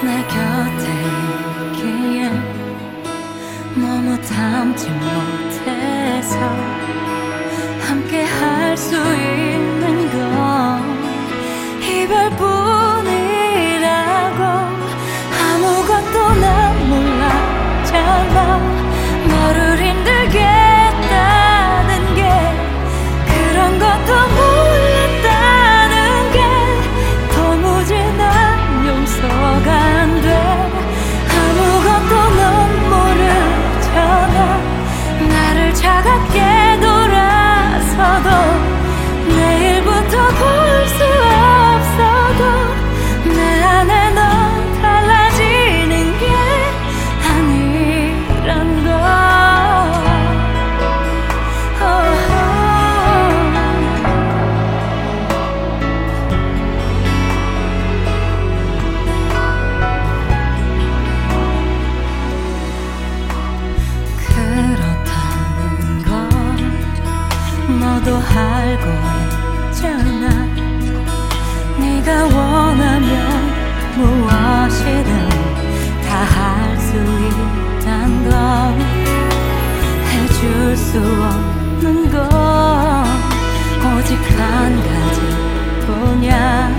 내 곁에 있기에 너무 참지 못해서 함께 할 수 있는 건 이별뿐이라고. 아무것도 난 몰랐잖아. 너를 힘들게 했다는 게, 그런 것도 몰랐다는 게 도무지 난 용서가 안 돼. 아무것도 넌 모르잖아. 나를 차갑게 돌아서도 내일부터 볼 수 없어도 내 안에 넌 달라지는 게 아니란 걸. 그렇다는 걸 너도 알고 있잖아. 네가 원하면 무엇이든 다 할 수 있단 걸. 해줄 수 없는 건 오직 한 가지뿐이야.